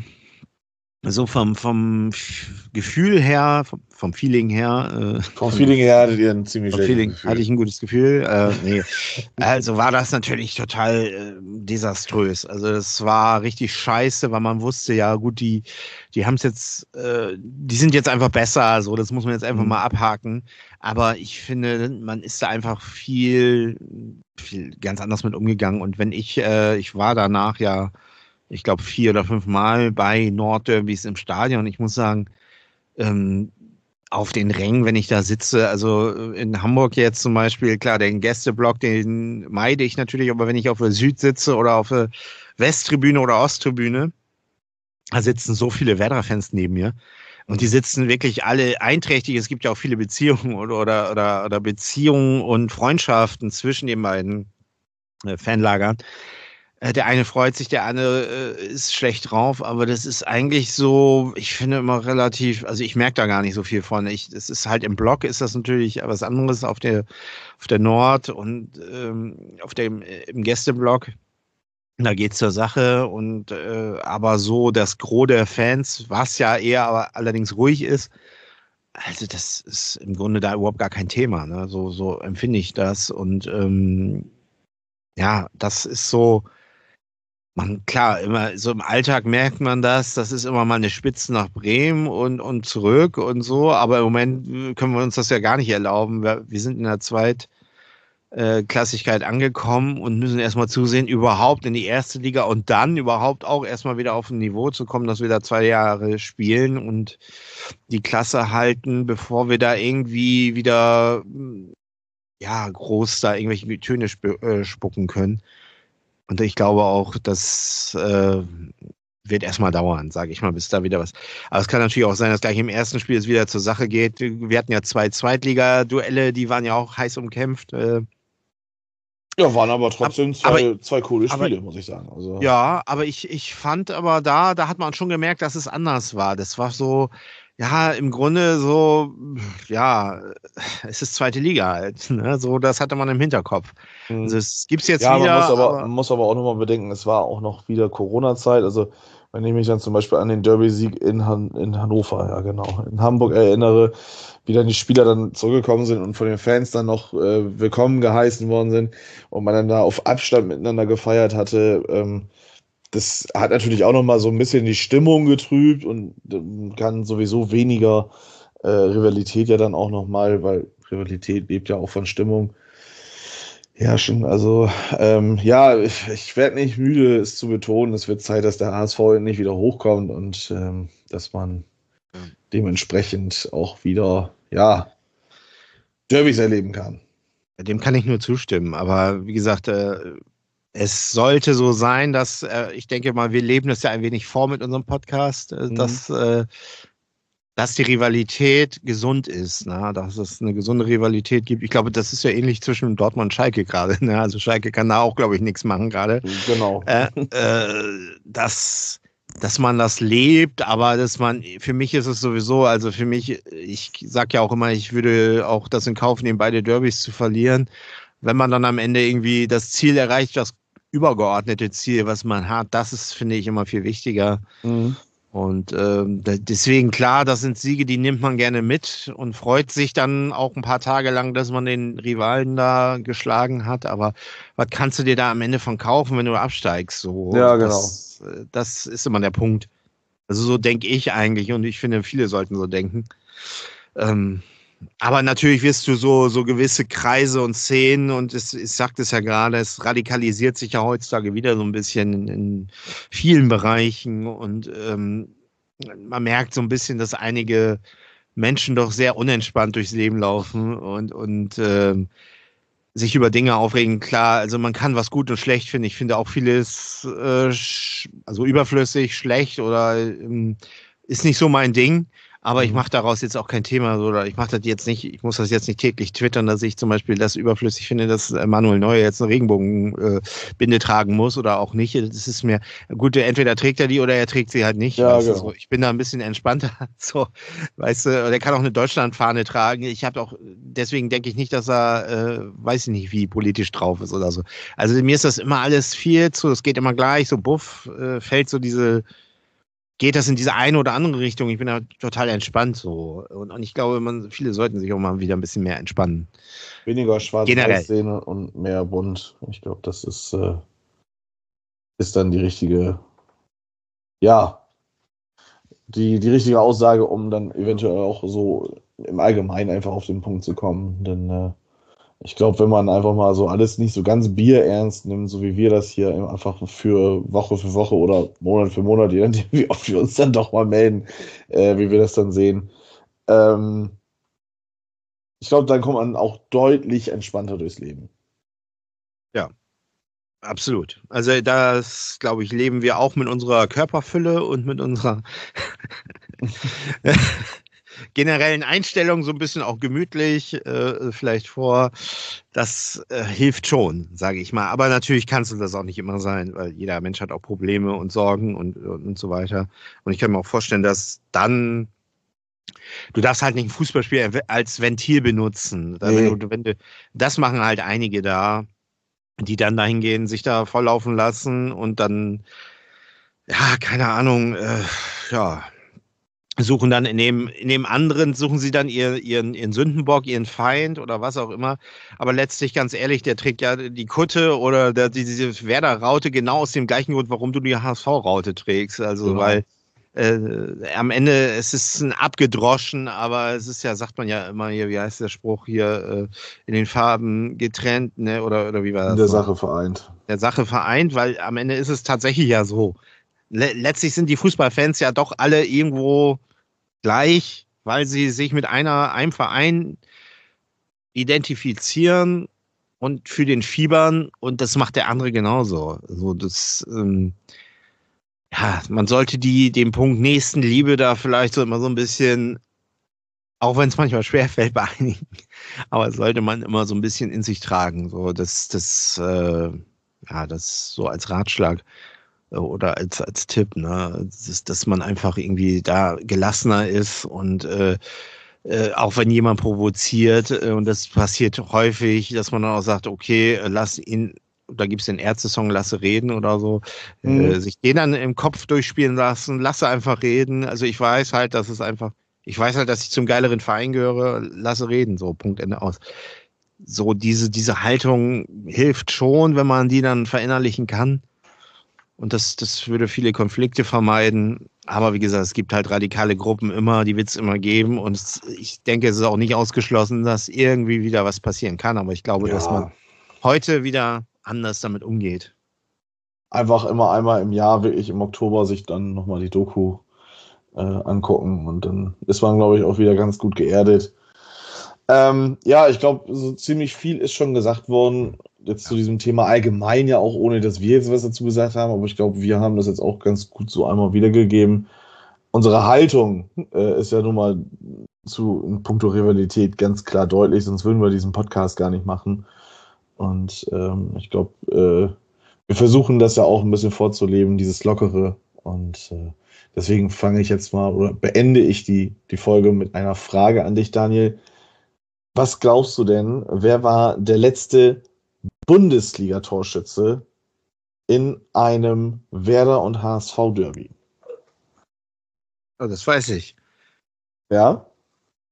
so vom, vom Gefühl her, vom, vom Feeling her. Äh, vom Feeling her hattet ihr ein ziemlich schlechtes Feeling. Gefühl. Hatte ich ein gutes Gefühl. Äh, nee. Also war das natürlich total äh, desaströs. Also es war richtig scheiße, weil man wusste, ja gut, die, die haben es jetzt, äh, die sind jetzt einfach besser. So, das muss man jetzt einfach mhm. mal abhaken. Aber ich finde, man ist da einfach viel, viel ganz anders mit umgegangen. Und wenn ich, äh, ich war danach ja, ich glaube, vier oder fünf Mal bei Nordderbys im Stadion. Ich muss sagen, ähm, auf den Rängen, wenn ich da sitze, also in Hamburg jetzt zum Beispiel, klar, den Gästeblock, den meide ich natürlich, aber wenn ich auf der Süd sitze oder auf der Westtribüne oder Osttribüne, da sitzen so viele Werder-Fans neben mir. Und die sitzen wirklich alle einträchtig. Es gibt ja auch viele Beziehungen oder, oder, oder, oder Beziehungen und Freundschaften zwischen den beiden äh, Fanlagern. Der eine freut sich, der andere äh, ist schlecht drauf, aber das ist eigentlich so, ich finde immer relativ, also ich merke da gar nicht so viel von. Ich, es ist halt im Block, ist das natürlich was anderes auf der, auf der Nord und ähm, auf dem, im Gästeblock. Da geht's zur Sache und äh, aber so das Gros der Fans, was ja eher aber allerdings ruhig ist, also das ist im Grunde da überhaupt gar kein Thema. Ne? So, so empfinde ich das und ähm, ja, das ist so. Man, klar, immer so im Alltag merkt man das, das ist immer mal eine Spitze nach Bremen und, und zurück und so, aber im Moment können wir uns das ja gar nicht erlauben. Wir, wir sind in der Zweitklassigkeit angekommen und müssen erstmal zusehen, überhaupt in die erste Liga und dann überhaupt auch erstmal wieder auf ein Niveau zu kommen, dass wir da zwei Jahre spielen und die Klasse halten, bevor wir da irgendwie wieder ja, groß da irgendwelche Töne sp- äh, spucken können. Und ich glaube auch, das äh, wird erstmal dauern, sage ich mal, bis da wieder was. Aber es kann natürlich auch sein, dass gleich im ersten Spiel es wieder zur Sache geht. Wir hatten ja zwei Zweitliga-Duelle, die waren ja auch heiß umkämpft. Äh. Ja, waren aber trotzdem zwei, aber, zwei coole Spiele, aber, muss ich sagen. Also. Ja, aber ich, ich fand aber da, da hat man schon gemerkt, dass es anders war. Das war so, ja, im Grunde so, ja, es ist zweite Liga halt. Ne? So, das hatte man im Hinterkopf. Mhm. Also es gibt es jetzt ja, wieder. Man muss aber, aber man muss aber auch nochmal bedenken, es war auch noch wieder Corona-Zeit. Also, wenn ich mich dann zum Beispiel an den Derby-Sieg in, Han- in Hannover, ja genau, in Hamburg erinnere, wie dann die Spieler dann zurückgekommen sind und von den Fans dann noch äh, willkommen geheißen worden sind und man dann da auf Abstand miteinander gefeiert hatte. Ähm, das hat natürlich auch nochmal so ein bisschen die Stimmung getrübt und dann kann sowieso weniger äh, Rivalität ja dann auch nochmal, weil Rivalität lebt ja auch von Stimmung, herrschen. Also ähm, ja, ich, ich werde nicht müde, es zu betonen. Es wird Zeit, dass der H S V nicht wieder hochkommt und ähm, dass man dementsprechend auch wieder, ja, Derbys erleben kann. Dem kann ich nur zustimmen. Aber wie gesagt, äh, es sollte so sein, dass, äh, ich denke mal, wir leben das ja ein wenig vor mit unserem Podcast, äh, Mhm. dass, äh, dass die Rivalität gesund ist, ne? Dass es eine gesunde Rivalität gibt. Ich glaube, das ist ja ähnlich zwischen Dortmund und Schalke gerade. Ne? Also Schalke kann da auch, glaube ich, nichts machen gerade. Genau. Äh, äh, dass, dass man das lebt, aber dass man, für mich ist es sowieso, also für mich, ich sage ja auch immer, ich würde auch das in Kauf nehmen, beide Derbys zu verlieren. Wenn man dann am Ende irgendwie das Ziel erreicht, das übergeordnete Ziel, was man hat, das ist, finde ich, immer viel wichtiger. Mhm. Und ähm, deswegen, klar, das sind Siege, die nimmt man gerne mit und freut sich dann auch ein paar Tage lang, dass man den Rivalen da geschlagen hat. Aber was kannst du dir da am Ende von kaufen, wenn du absteigst? So, Ja, genau. Das, das ist immer der Punkt. Also so denke ich eigentlich und ich finde, viele sollten so denken. Ähm, Aber natürlich wirst du so, so gewisse Kreise und Szenen und es, ich sagte es ja gerade, es radikalisiert sich ja heutzutage wieder so ein bisschen in, in vielen Bereichen und ähm, man merkt so ein bisschen, dass einige Menschen doch sehr unentspannt durchs Leben laufen und, und ähm, sich über Dinge aufregen. Klar, also man kann was gut und schlecht finden. Ich finde auch vieles äh, sch- also überflüssig, schlecht oder ähm, ist nicht so mein Ding. Aber ich Mhm. mache daraus jetzt auch kein Thema so, oder ich mache das jetzt nicht, ich muss das jetzt nicht täglich twittern, dass ich zum Beispiel das überflüssig finde, dass äh, Manuel Neuer jetzt eine Regenbogenbinde äh, Binde tragen muss oder auch nicht. Das ist mir, gut, entweder trägt er die oder er trägt sie halt nicht. Ja, Weißt du, so. genau. Ich bin da ein bisschen entspannter. So, weißt du, der kann auch eine Deutschlandfahne tragen. Ich habe auch, deswegen denke ich nicht, dass er, äh, weiß ich nicht, wie politisch drauf ist oder so. Also mir ist das immer alles viel zu, es geht immer gleich, so buff, äh, fällt so diese, geht das in diese eine oder andere Richtung. Ich bin da total entspannt so. Und, und ich glaube, man, viele sollten sich auch mal wieder ein bisschen mehr entspannen. Weniger Generell. Schwarz-Weiß-Szene und mehr bunt. Ich glaube, das ist, äh, ist dann die richtige, ja, die, die richtige Aussage, um dann eventuell auch so im Allgemeinen einfach auf den Punkt zu kommen. Denn äh, ich glaube, wenn man einfach mal so alles nicht so ganz bierernst nimmt, so wie wir das hier einfach für Woche für Woche oder Monat für Monat, je nachdem, wie oft wir uns dann doch mal melden, äh, wie wir das dann sehen. Ähm, ich glaube, dann kommt man auch deutlich entspannter durchs Leben. Ja, absolut. Also das, glaube ich, leben wir auch mit unserer Körperfülle und mit unserer generellen Einstellung so ein bisschen auch gemütlich äh, vielleicht vor. Das äh, hilft schon, sage ich mal. Aber natürlich kannst du das auch nicht immer sein, weil jeder Mensch hat auch Probleme und Sorgen und, und, und so weiter. Und ich kann mir auch vorstellen, dass dann, du darfst halt nicht ein Fußballspiel als Ventil benutzen. Da, wenn Nee, du, wenn du, das machen halt einige da, die dann dahin gehen, sich da volllaufen lassen und dann, ja, keine Ahnung, äh, ja, suchen dann in dem, in dem anderen, suchen sie dann ihr, ihren, ihren Sündenbock, ihren Feind oder was auch immer. Aber letztlich, ganz ehrlich, der trägt ja die Kutte oder der, diese Werder-Raute genau aus dem gleichen Grund, warum du die H S V-Raute trägst. Also, weil genau. äh, am Ende, es ist ein abgedroschen, aber es ist ja, sagt man ja immer hier, wie heißt der Spruch hier, äh, in den Farben getrennt, ne? Oder, oder wie war In das der noch? Sache vereint. Der Sache vereint, weil am Ende ist es tatsächlich ja so. Le letztlich sind die Fußballfans ja doch alle irgendwo gleich, weil sie sich mit einer, einem Verein identifizieren und für den fiebern und das macht der andere genauso. Also das, ähm, ja, man sollte die, den Punkt Nächstenliebe da vielleicht so immer so ein bisschen, auch wenn es manchmal schwerfällt bei einigen, aber sollte man immer so ein bisschen in sich tragen. So, das, das, äh, ja, das so als Ratschlag äh, oder als, als Tipp, ne? Das ist, dass man einfach irgendwie da gelassener ist und äh, äh, auch wenn jemand provoziert, äh, und das passiert häufig, dass man dann auch sagt, okay, äh, lass ihn, da gibt es den Ärzte-Song, lasse reden oder so, äh, Mhm. sich den dann im Kopf durchspielen lassen, lasse einfach reden. Also ich weiß halt, dass es einfach, ich weiß halt, dass ich zum geileren Verein gehöre, lasse reden, so, Punkt, Ende aus. So diese, diese Haltung hilft schon, wenn man die dann verinnerlichen kann. Und das, das würde viele Konflikte vermeiden. Aber wie gesagt, es gibt halt radikale Gruppen immer, die wird es immer geben. Und es, ich denke, es ist auch nicht ausgeschlossen, dass irgendwie wieder was passieren kann. Aber ich glaube, dass man Ja, heute wieder anders damit umgeht. einfach immer einmal im Jahr, wirklich im Oktober, sich dann nochmal die Doku äh, angucken und dann ist man, glaube ich, auch wieder ganz gut geerdet. Ähm, ja, ich glaube, so ziemlich viel ist schon gesagt worden, jetzt zu Ja. diesem Thema allgemein, ja auch ohne, dass wir jetzt was dazu gesagt haben, aber ich glaube, wir haben das jetzt auch ganz gut so einmal wiedergegeben. Unsere Haltung äh, ist ja nun mal zu in puncto Rivalität ganz klar deutlich, sonst würden wir diesen Podcast gar nicht machen. Und ähm, ich glaube, äh, wir versuchen das ja auch ein bisschen vorzuleben, dieses Lockere. Und äh, deswegen fange ich jetzt mal oder beende ich die, die Folge mit einer Frage an dich, Daniel. Was glaubst du denn, wer war der letzte Bundesliga-Torschütze in einem Werder- und H S V-Derby? Oh, das weiß ich. Ja?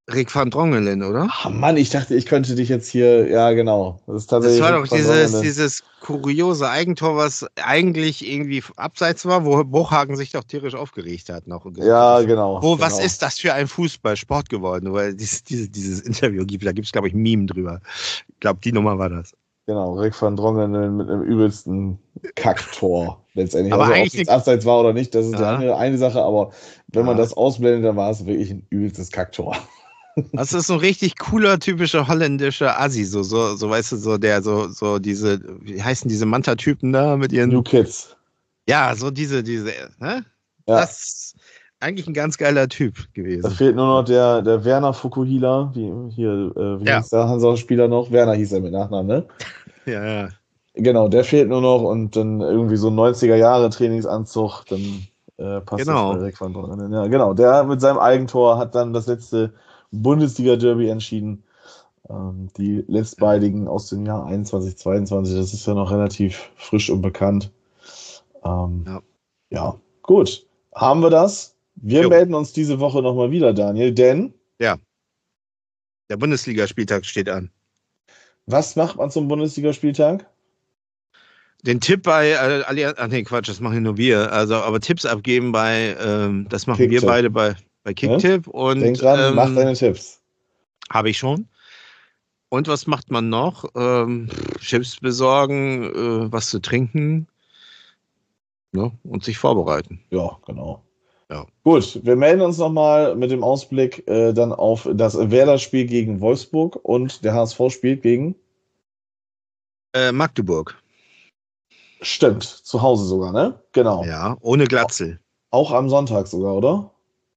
Rick van Drongelen, oder? Ach Mann, ich dachte, ich könnte dich jetzt hier, ja genau. Das ist Das tatsächlich war Rick doch van dieses, Drongelen. dieses kuriose Eigentor, was eigentlich irgendwie abseits war, wo Bruchhagen sich doch tierisch aufgeregt hat noch. Und gesagt Ja, hat, genau. wo, genau. was ist das für ein Fußballsport geworden? Weil dieses, dieses, dieses Interview gibt, da gibt es, glaube ich, ein Meme drüber. Ich glaube, die Nummer war das. Genau, Rick van Drongelen mit einem übelsten Kacktor letztendlich. Aber also, eigentlich ob es jetzt abseits war oder nicht, das ist Ja. eine, eine Sache, aber wenn man Ja. das ausblendet, dann war es wirklich ein übelstes Kacktor. Das ist so ein richtig cooler, typischer holländischer Assi, so, so, so, weißt du, so der, so, so diese, wie heißen diese Manta-Typen da mit ihren. New Kids. Ja, so diese, diese, ne? Ja. Das ist eigentlich ein ganz geiler Typ Da gewesen. fehlt nur noch der, der Werner Fukuhila, wie hier, äh, wie Ja. hieß der Hansa-Spieler noch? Werner hieß er mit Nachnamen, ne? Ja, ja. Genau, der fehlt nur noch und dann irgendwie so ein neunziger-Jahre-Trainingsanzug, dann äh, passt Genau. das bei Rick van Drongelen. Ja, genau, der mit seinem Eigentor hat dann das letzte Bundesliga-Derby entschieden. Ähm, die letztbeiligen aus dem Jahr einundzwanzig, zweiundzwanzig, das ist ja noch relativ frisch und bekannt. Ähm, Ja. ja, gut. Haben wir das? Wir Jo. melden uns diese Woche nochmal wieder, Daniel, denn Der Bundesligaspieltag steht an. was macht man zum Bundesligaspieltag? Den Tipp bei äh, Allianz, ach nee, Quatsch, das machen nur wir. Also, aber Tipps abgeben bei, ähm, das machen Kicktipp. wir beide bei, bei Kicktipp. Und Denk dran, ähm, mach deine Tipps. habe ich schon. Und was macht man noch? Ähm, Chips besorgen, äh, was zu trinken, ne? Und sich vorbereiten. Ja, genau. Ja. Gut, wir melden uns nochmal mit dem Ausblick äh, dann auf das Werder-Spiel gegen Wolfsburg und der H S V spielt gegen, Äh, Magdeburg. stimmt, zu Hause sogar, ne? Genau. Ja, ohne Glatzel. Auch am Sonntag sogar, oder?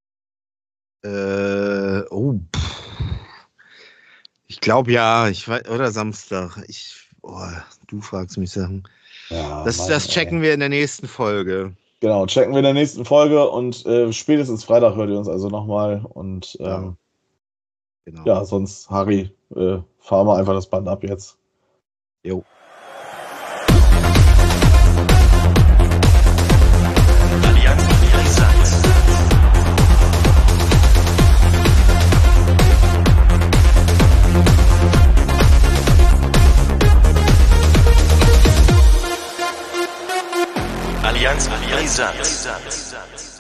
Äh, oh, pff. Ich glaube ja, ich weiß, oder Samstag. Ich, oh, du fragst mich Sachen. Ja, Das, Mann, das ey. checken wir in der nächsten Folge. Genau, checken wir in der nächsten Folge und äh, spätestens Freitag hört ihr uns also nochmal und ähm, Ja. Genau. ja, sonst, Harry, äh, fahren wir einfach das Band ab jetzt. Jo. Allianz Brisant. Allianz Brisant.